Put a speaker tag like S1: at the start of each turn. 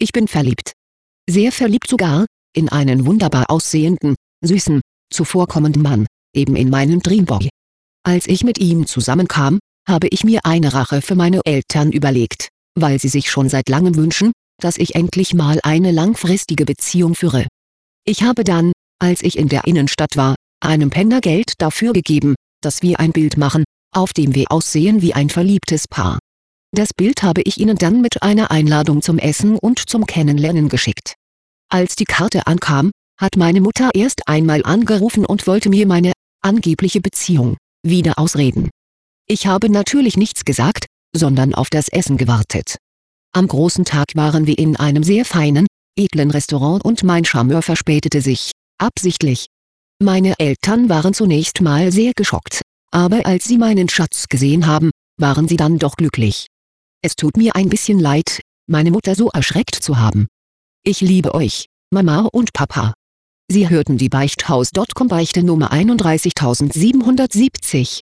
S1: Ich bin verliebt. Sehr verliebt sogar, in einen wunderbar aussehenden, süßen, zuvorkommenden Mann, eben in meinen Dreamboy. Als ich mit ihm zusammenkam, habe ich mir eine Rache für meine Eltern überlegt, weil sie sich schon seit langem wünschen, dass ich endlich mal eine langfristige Beziehung führe. Ich habe dann, als ich in der Innenstadt war, einem Penner Geld dafür gegeben, dass wir ein Bild machen, auf dem wir aussehen wie ein verliebtes Paar. Das Bild habe ich ihnen dann mit einer Einladung zum Essen und zum Kennenlernen geschickt. Als die Karte ankam, hat meine Mutter erst einmal angerufen und wollte mir meine angebliche Beziehung wieder ausreden. Ich habe natürlich nichts gesagt, sondern auf das Essen gewartet. Am großen Tag waren wir in einem sehr feinen, edlen Restaurant und mein Charmeur verspätete sich, absichtlich. Meine Eltern waren zunächst mal sehr geschockt, aber als sie meinen Schatz gesehen haben, waren sie dann doch glücklich. Es tut mir ein bisschen leid, meine Mutter so erschreckt zu haben. Ich liebe euch, Mama und Papa. Sie hörten die Beichthaus.com Beichte Nummer 31770.